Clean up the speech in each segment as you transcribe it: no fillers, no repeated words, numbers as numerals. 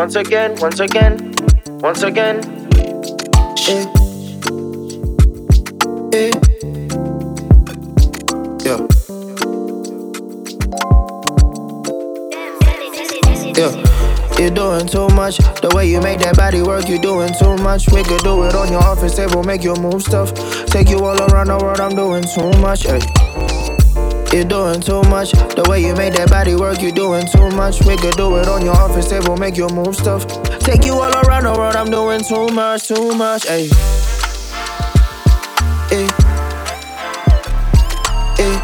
once again, once again, once again. Yeah. Yeah. Yeah. Yeah. You're doing too much. The way you make that body work, you're doing too much. We could do it on your office table, make you move stuff. Take you all around the world, I'm doing too much. Ay. You're doing too much. The way you make that body work, you're doing too much. We could do it on your office table, make you move stuff. Take you all around the world, I'm doing too much, too much. Ay. Ay. Ay.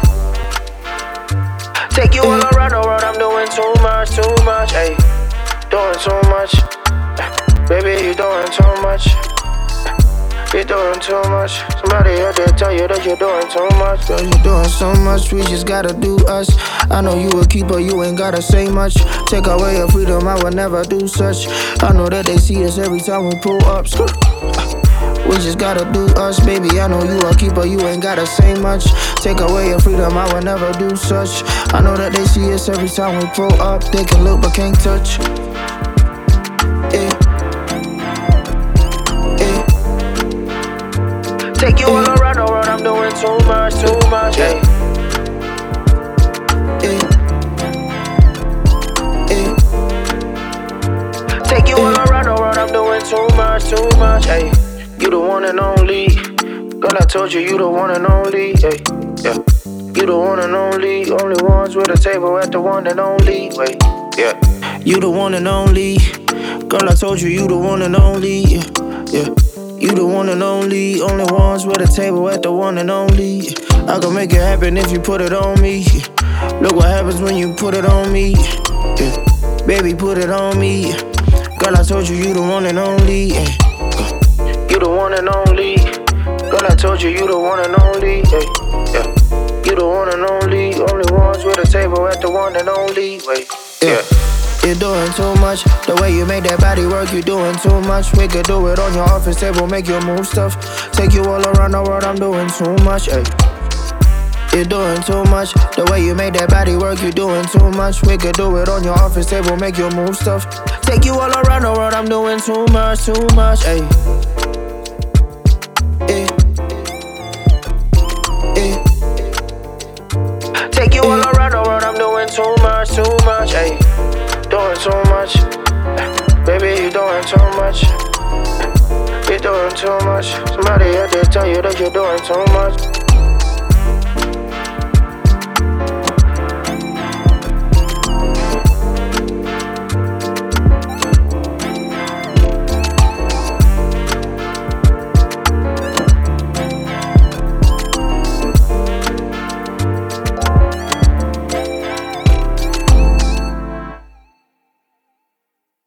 Take you all around the world, I'm doing too much, too much. Ay. Doing too much. Baby, you doing too much. You're doing too much. Somebody out there tell you that you're doing too much. Girl, you're doing so much, we just gotta do us. I know you a keeper, you ain't gotta say much. Take away your freedom, I would never do such. I know that they see us every time we pull up. We just gotta do us, baby. I know you a keeper, you ain't gotta say much. Take away your freedom, I would never do such. I know that they see us every time we pull up. They can look but can't touch. Yeah. Yeah. Take you all around the world, I'm doing too much, too much. Yeah. Yeah. Yeah. Take you all around the world, I'm doing too much, too much. Hey. You the one and only. Girl, I told you, you the one and only. Hey. Yeah. You the one and only. Only ones with a table at the one and only. Wait. Yeah. You the one and only. Girl, I told you, you the one and only. Yeah. Yeah. You the one and only. Only ones with a table at the one and only. I can make it happen if you put it on me. Look what happens when you put it on me. Yeah. Baby, put it on me. Girl, I told you, you the one and only. Yeah. You the one and only. Girl, I told you, you the one and only. Yeah. Yeah. You the one and only. Only ones with a table at the one and only. Wait. Yeah. You're doing too much. The way you make that body work, you're doing too much. We could do it on your office table, make you move stuff. Take you all around the world, I'm doing too much. Ay. You're doing too much. The way you make that body work, you're doing too much. We could do it on your office table, make you move stuff. Take you all around the world, I'm doing too much, too much. Ay. Ay. Ay. Take you all around the world, I'm doing too much, too much. Ay. Doing too much. Baby, you doing too much. You're doing too much. Somebody out there tell you that you're doing too much.